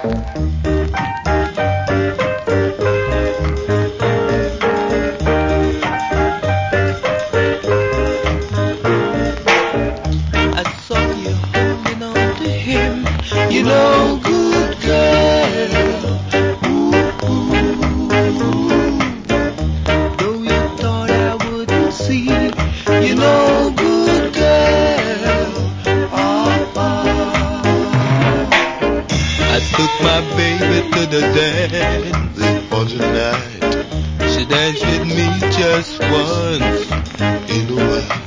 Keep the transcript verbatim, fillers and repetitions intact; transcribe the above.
I saw you holding on to him, you know, good girl. Ooh, ooh. Though you thought I wouldn't see, you know, good girl. Oh, oh. I took my baby to the dance for tonight. She danced with me just once in a while.